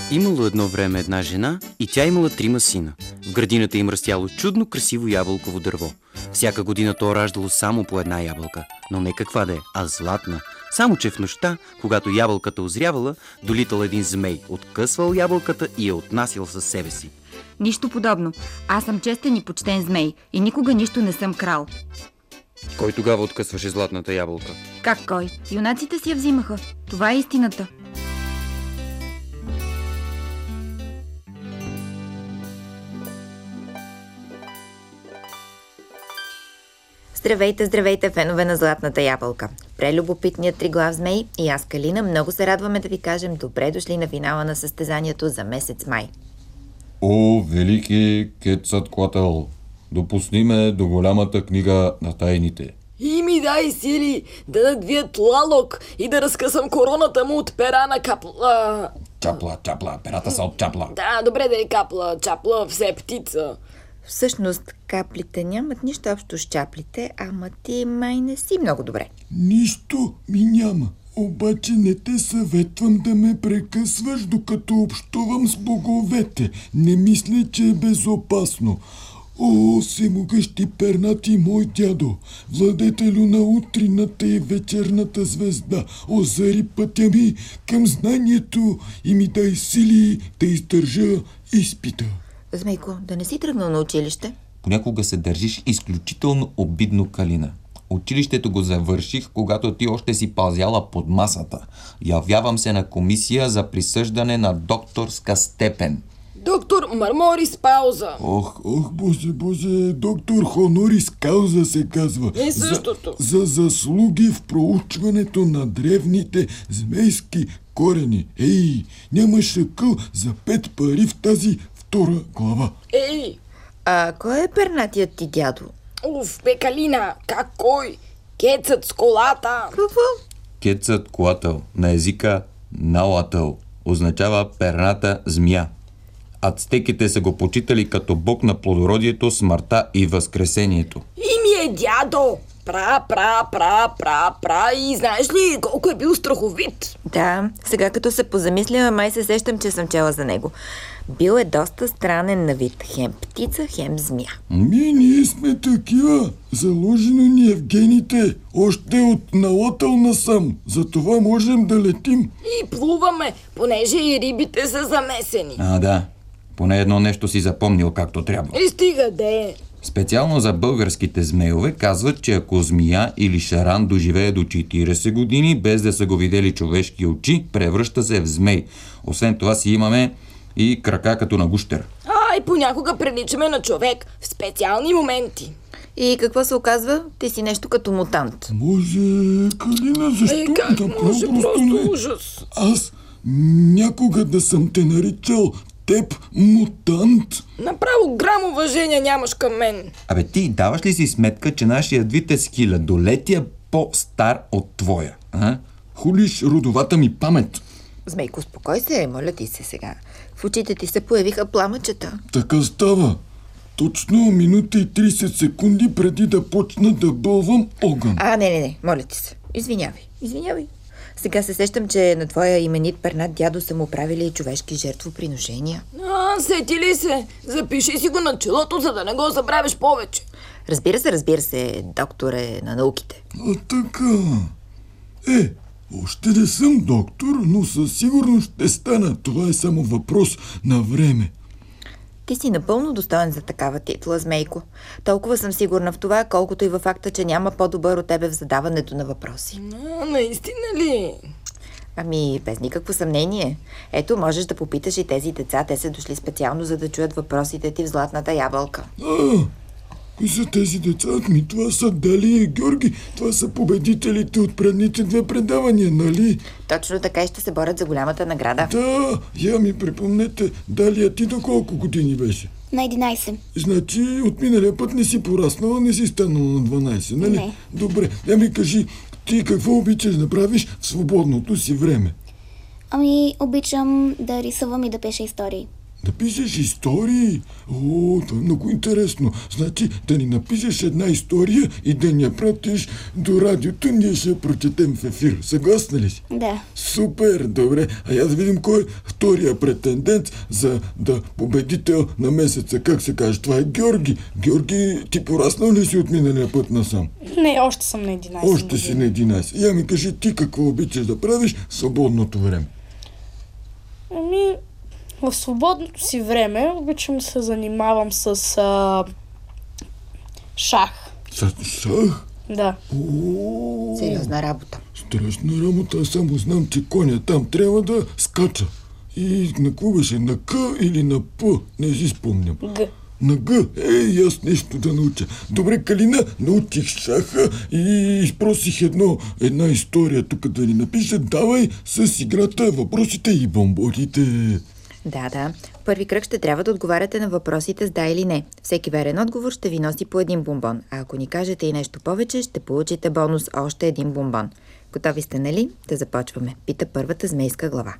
Имало едно време една жена и тя имала 3 сина. В градината им растяло чудно красиво ябълково дърво. Всяка година то раждало само по една ябълка, но не каква да е, а златна. Само че в нощта, когато ябълката озрявала, долитал един змей, откъсвал ябълката и я отнасял със себе си. Нищо подобно. Аз съм честен и почтен змей и никога нищо не съм крал. Кой тогава откъсваше златната ябълка? Как кой? Юнаците си я взимаха. Това е истината. Здравейте, здравейте, фенове на Златната ябълка. Прелюбопитният триглав змей и аз, Калина, много се радваме да ви кажем добре дошли на финала на състезанието за месец май. О, велики Кецалкоатл, допусни ме до голямата книга на тайните. И ми дай сили да надвия Тлалок и да разкъсам короната му от пера на Капла. Чапла, перата са от Чапла. Да, добре да е Капла, Чапла все птица. Всъщност, каплите нямат нищо общо с чаплите, ама ти май не си много добре. Нищо ми няма. Обаче не те съветвам да ме прекъсваш, докато общувам с боговете. Не мисля, че е безопасно. О, всемогъщи пернати мой дядо, владетелю на утрината и вечерната звезда, озари пътя ми към знанието и ми дай сили да издържа изпита. Змейко, да не си тръгнал на училище? Понякога се държиш изключително обидно, Калина. Училището го завърших, когато ти още си пазяла под масата. Явявам се на комисия за присъждане на докторска степен. Доктор Марморис Пауза. Ох, боже, доктор Хонорис Кауза се казва. Е същото. За заслуги в проучването на древните змейски корени. Ей, няма шакъл за 5 пари в тази 2 глава. Ей! А кой е пернатият ти дядо? Уф, бе, Калина, как кой? Кецът с колата. Какво? Кецалкоатл, на езика Науатл, означава перната змия. Ацтеките са го почитали като бог на плодородието, смъртта и възкресението. И ми е дядо! Пра. И знаеш ли колко е бил страховит? Да, сега като се позамисля, май се сещам, че съм чела за него. Бил е доста странен на вид. Хем птица, хем змия. Ние сме такива. Заложено ни е в гените. Още от налатъл насам. Затова можем да летим. И плуваме, понеже и рибите са замесени. Да. Поне едно нещо си запомнил както трябва. И стига де. Специално за българските змейове казват, че ако змия или шаран доживее до 40 години, без да са го видели човешки очи, превръща се в змей. Освен това си имаме и крака като на гущер. И понякога приличаме на човек в специални моменти. И какво се оказва? Ти си нещо като мутант. Може, Калина, защо как да може? Просто ужас. Аз някога да съм те наричал теб мутант? Направо грам уважение нямаш към мен. Ти даваш ли си сметка, че нашият вид е с хилядолетия по-стар от твоя? Хулиш родовата ми памет. Змейко, успокой се, моля ти се сега. В очите ти се появиха пламъчета. Така става. Точно минута и 30 секунди преди да почна да бълвам огън. Не, моля ти се. Извинявай. Сега се сещам, че на твоя именит пернат дядо са му правили и човешки жертвоприношения. Сети ли се? Запиши си го на челото, за да не го забравиш повече. Разбира се, докторе на науките. Така. Още не съм доктор, но със сигурност ще стана. Това е само въпрос на време. Ти си напълно достоен за такава титла, Змейко. Толкова съм сигурна в това, колкото и във факта, че няма по-добър от тебе в задаването на въпроси. Наистина ли? Без никакво съмнение. Ето, можеш да попиташ и тези деца. Те са дошли специално, за да чуят въпросите ти в Златната ябълка. Кои са тези деца? Това са Далия и Георги. Това са победителите от предните 2 предавания, нали? Точно така и ще се борят за голямата награда. Да, я ми припомнете. Далия, ти до колко години беше? На 11. Значи от миналия път не си пораснала, не си станала на 12, нали? Не. Добре, ми кажи, ти какво обичаш да правиш в свободното си време? Обичам да рисувам и да пиша истории. Да пишеш истории? О, това е много интересно. Значи да ни напишеш една история и да ни я пратиш до радиото, ние ще я прочетем в ефир. Съгласна ли си? Да. Супер, добре. А я да видим кой е втория претендент за да победител на месеца. Как се каже? Това е Георги. Георги, ти пораснал ли си от миналия път насам? Не, още съм на 11 Още си на 11. Я ми кажи ти какво обичаш да правиш в свободното време. Ами, в свободното си време обичам да се занимавам с шах. Шах? Да. О, Сериозна работа. страшна работа. Само знам, че коня там трябва да скача. И на какво беше? На К или на П? Не си спомням. Г. На Г. Аз нещо да науча. Добре, Калина, научих шаха и изпросих една история тук да ни напише. Давай с играта, въпросите и бомбоните. Да. Първи кръг ще трябва да отговаряте на въпросите с да или не. Всеки верен отговор ще ви носи по един бомбон. А ако ни кажете и нещо повече, ще получите бонус още един бомбон. Готови сте, нали? Да започваме. Пита първата змейска глава.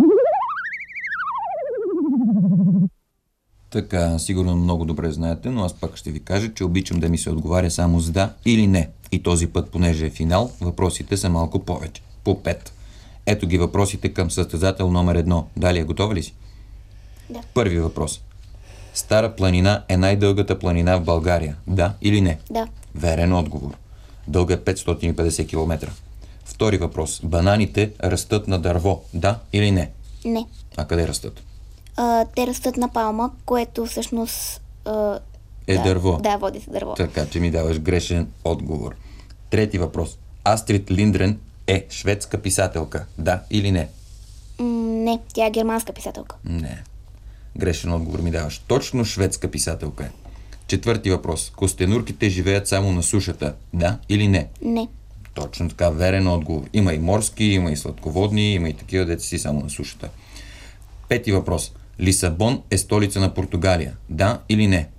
Така, сигурно много добре знаете, но аз пак ще ви кажа, че обичам да ми се отговаря само с да или не. И този път, понеже е финал, въпросите са малко повече. По 5. Ето ги въпросите към състезател номер 1. Далия, готова ли си? Да. Първи въпрос. Стара планина е най-дългата планина в България. Да или не? Да. Верен отговор. Дълга е 550 км. Втори въпрос. Бананите растат на дърво. Да или не? Не. А къде растат? Те растат на палма, което всъщност... Дърво. Да, води се дърво. Така че ми даваш грешен отговор. Трети въпрос. Астрид Линдрен е шведска писателка. Да или не? Не, тя е германска писателка. Не. Грешен отговор ми даваш. Точно шведска писателка е. Четвърти въпрос. Костенурките живеят само на сушата. Да или не? Не. Точно така, верен отговор. Има и морски, има и сладководни, има и такива, деца си само на сушата. Пети въпрос. Лисабон е столица на Португалия. Да или не?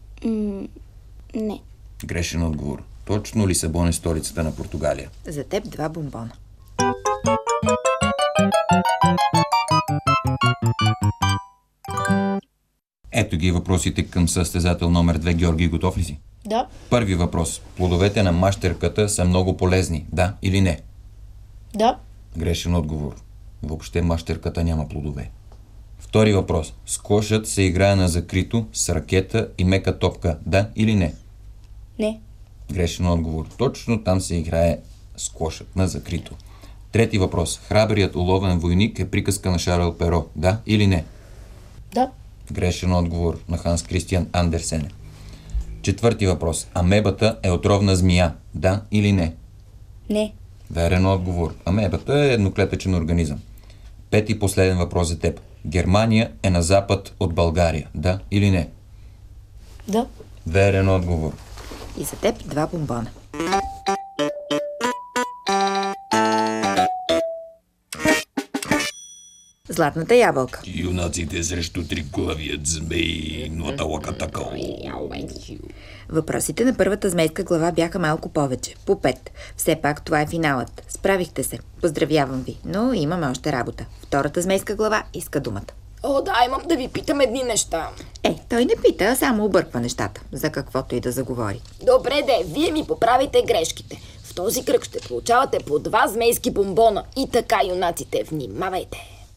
Не. Грешен отговор. Точно Лисабон е столицата на Португалия. За теб 2 бомбона. Ето ги въпросите към състезател номер 2. Георги, готов ли си? Да. Първи въпрос. Плодовете на мащерката са много полезни. Да или не? Да. Грешен отговор. Въобще мащерката няма плодове. Втори въпрос. Скошът се играе на закрито с ракета и мека топка. Да или не? Не. Грешен отговор. Точно там се играе скошът на закрито. Трети въпрос. Храбрият уловен войник е приказка на Шарл Перо. Да или не? Да. Грешен отговор на Ханс Кристиан Андерсен. Четвърти въпрос. Амебата е отровна змия. Да или не? Не. Верен отговор. Амебата е едноклетъчен организъм. Пети и последен въпрос за теб. Германия е на запад от България. Да или не? Да. Верен отговор. И за теб 2 бомбона. Златната ябълка. Юнаците срещу триглавият змей, ноталакатакъл. Въпросите на първата змейска глава бяха малко повече. По 5. Все пак това е финалът. Справихте се. Поздравявам ви. Но имаме още работа. Втората змейска глава иска думата. О, да, имам да ви питам едни неща. Той не пита, а само обърква нещата. За каквото и да заговори. Добре де, вие ми поправите грешките. В този кръг ще получавате по 2 змейски бомбона. И така, юнаците, внимавайте.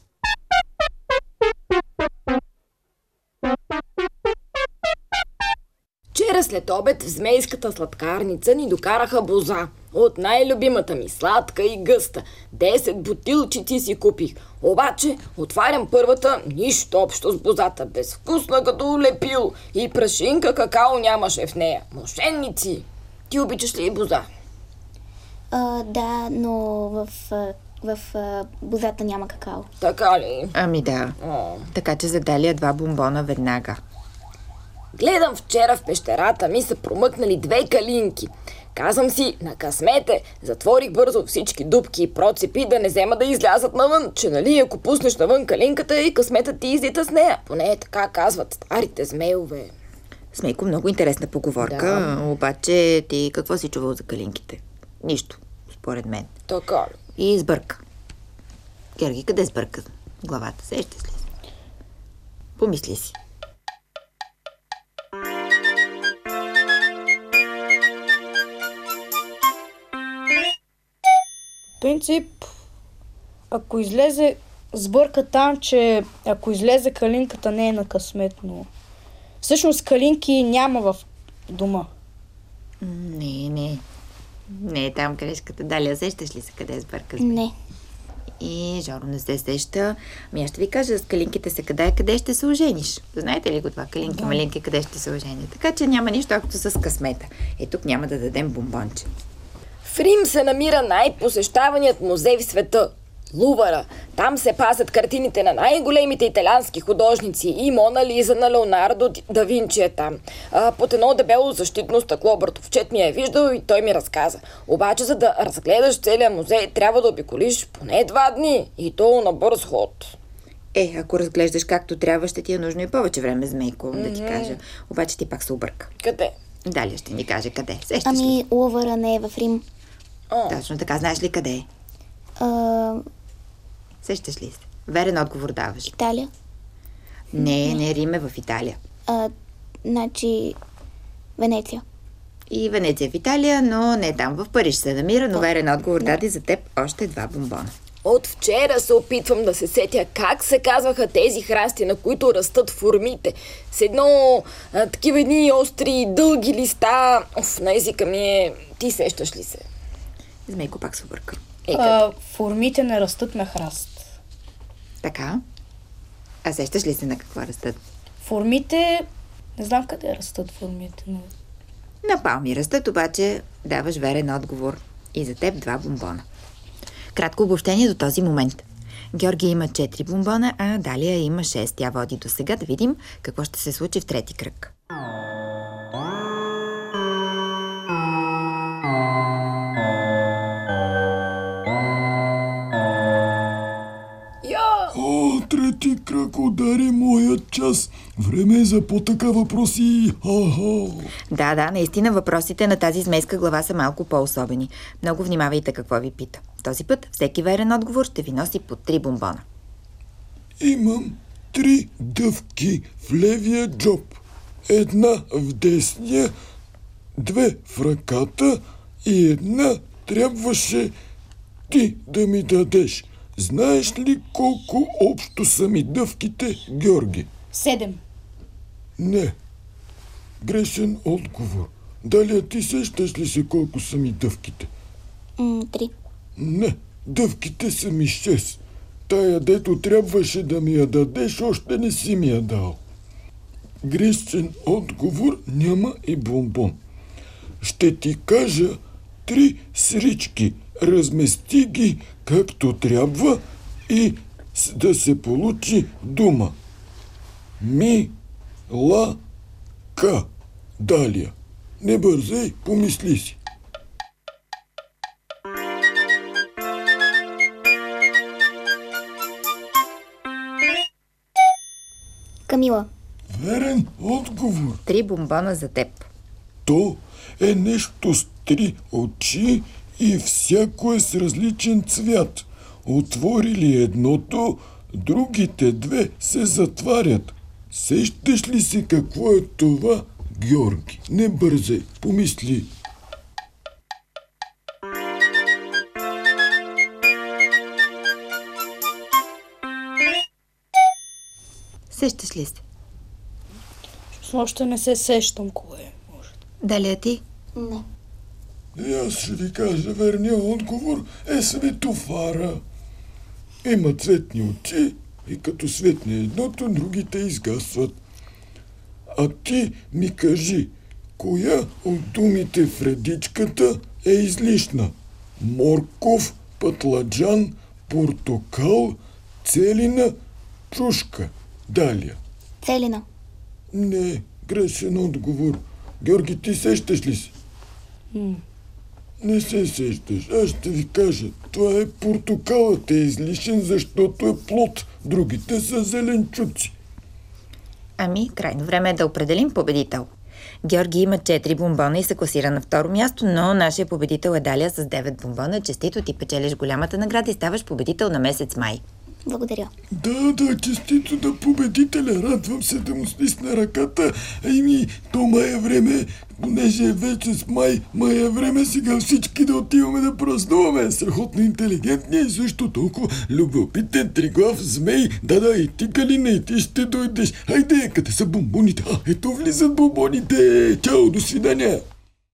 Вчера след обед в змейската сладкарница ни докараха боза. От най-любимата ми, сладка и гъста. 10 бутилчици си купих. Обаче, отварям първата, нищо общо с бозата. Безвкусна като лепил и прашинка какао нямаше в нея. Мошенници! Ти обичаш ли боза? Да, но в бозата няма какао. Така ли? Ами да. Така че за Далия 2 бомбона веднага. Гледам вчера в пещерата ми са промъкнали 2 калинки. Казвам си, на късмете, затворих бързо всички дупки и процепи да не взема да излязат навън, че нали ако пуснеш навън калинката и късметът ти излита с нея. Поне така казват старите змейове. Смейко, много интересна поговорка, обаче ти какво си чувал за калинките? Нищо, според мен. Така ли? И избърка. Георги, къде сбърка? Главата сещаш ли? Помисли си. Принцип, ако излезе, сбърка там, че ако излезе калинката не е на късмет, но всъщност калинки няма в дома. Не е там грешката. Далия, сещаш ли се къде сбърка змей? Не. И Жоро не се сеща. Аз ще ви кажа, с калинките се къде ще се ожениш. Знаете ли го това? Калинки, малинки, къде ще се оженят. Така че няма нищо общо с късмета. Тук няма да дадем бомбонче. В Рим се намира най-посещаваният музей в света – Лувъра. Там се пазят картините на най-големите италиански художници и Мона Лиза на Леонардо да Винчи е там. Под едно дебело защитно стъкло братовчет ми е виждал и той ми разказа. Обаче, за да разгледаш целия музей, трябва да обиколиш поне 2 дни и то на бърз ход. Ако разглеждаш както трябва, ще ти е нужно и повече време, змейко, да ти кажа. Обаче ти пак се обърка. Къде? Далия ще ни каже къде. Сещаш ли? Ами, Лувъра не е в Рим. Точно така. Знаеш ли къде е? Сещаш ли се? Верен отговор даваш. Италия. Не, Рим е в Италия. Значи, Венеция. И Венеция в Италия, но не там, в Париж се намира, но верен отговор даде за теб още 2 бомбона. От вчера се опитвам да се сетя как се казваха тези храсти, на които растат формите. С такива едни остри, дълги листа. На езика ми е... Ти сещаш ли се? Змейко пак се обърка. Формите не растат на храст. Така? А сещаш ли се на какво растат? Формите... Не знам къде растат формите, но... На палми растат, обаче даваш верен отговор. И за теб 2 бомбона. Кратко обобщение до този момент. Георги има 4 бомбона, а Далия има 6. Тя води до сега. Да видим какво ще се случи в трети кръг. Трети кръг удари моят час. Време е за по-така въпроси. Да, наистина въпросите на тази змейска глава са малко по-особени. Много внимавайте какво ви пита. Този път всеки верен отговор ще ви носи по 3 бомбона. Имам 3 дъвки в левия джоб. 1 в десния, 2 в ръката и 1 трябваше ти да ми дадеш. Знаеш ли колко общо са ми дъвките, Георги? 7. Не. Грешен отговор. Далия, ти сещаш ли се колко са ми дъвките? 3. Не. Дъвките са ми 6. Тая, дето трябваше да ми я дадеш, още не си ми я дал. Грешен отговор, няма и бомбон. Ще ти кажа 3 срички. Размести ги както трябва и да се получи дума. Ми-ла-ка. Далия. Не бързай, помисли си. Камила. Верен отговор. 3 бомбона за теб. То е нещо с 3 очи и всяко е с различен цвят. Отвори ли едното, другите 2 се затварят. Сещаш ли си какво е това, Георги? Не бързай, помисли. Сещаш ли се? Още не се сещам кое е. Далия, ти? Не. И аз ще ви кажа, верният отговор е светофара. Има цветни очи и като светне едното, другите изгасват. А ти ми кажи, коя от думите в редичката е излишна? Морков, пътладжан, портокал, целина, чушка. Далия. Целина. Не, грешен отговор. Георги, ти сещаш ли си? Не се сещаш. Аз ще ви кажа. Това е портокалът е излишен, защото е плод. Другите са зеленчуци. Крайно време е да определим победител. Георги има 4 бомбона и се класира на 2-ро място, но нашия победител е Далия с 9 бомбона. Честито, ти печелиш голямата награда и ставаш победител на месец май. Благодаря. Да, честито на победителя. Радвам се да му стисна ръката. То май е време, понеже е вече с май е време сега всички да отиваме да празнуваме. Страхотно интелигентния и също толкова любопитен триглав змей. Да, и ти, Калина, и ти ще дойдеш. Хайде, къде са бомбоните? Ето влизат бомбоните. Чао, до свидания.